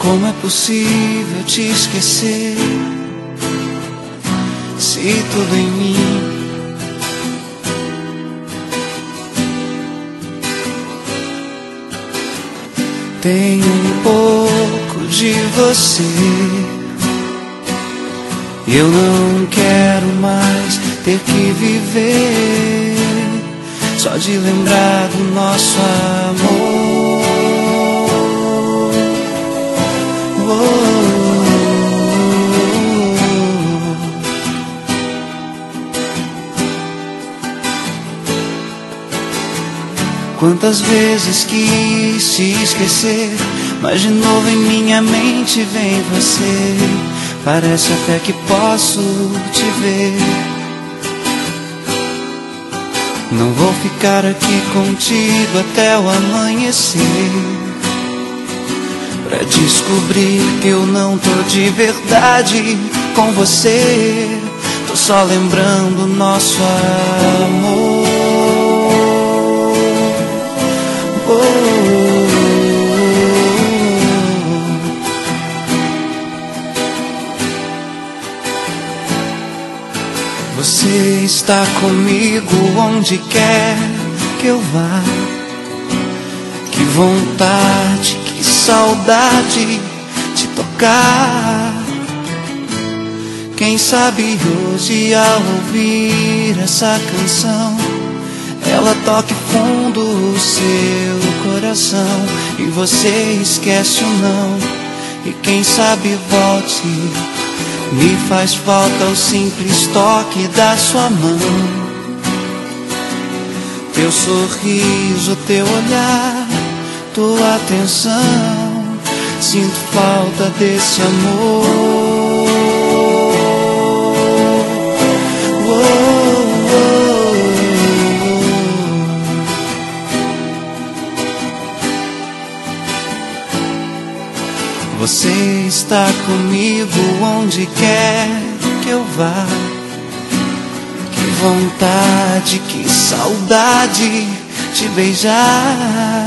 Como é possível te esquecer se tudo em mim tem um pouco de você? Eu não quero mais ter que viver só de lembrar do nosso amor. Quantas vezes quis te esquecer, mas de novo em minha mente vem você. Parece até que posso te ver. Não vou ficar aqui contigo até o amanhecer, pra descobrir que eu não tô de verdade com você. Tô só lembrando nosso amor. Você está comigo onde quer que eu vá. Que vontade, que saudade de tocar. Quem sabe hoje ao ouvir essa canção, ela toque fundo o seu coração e você esquece o não. E quem sabe volte. Me faz falta o simples toque da sua mão, teu sorriso, teu olhar, tua atenção. Sinto falta desse amor. Você está comigo onde quer que eu vá. Que vontade, que saudade de beijar.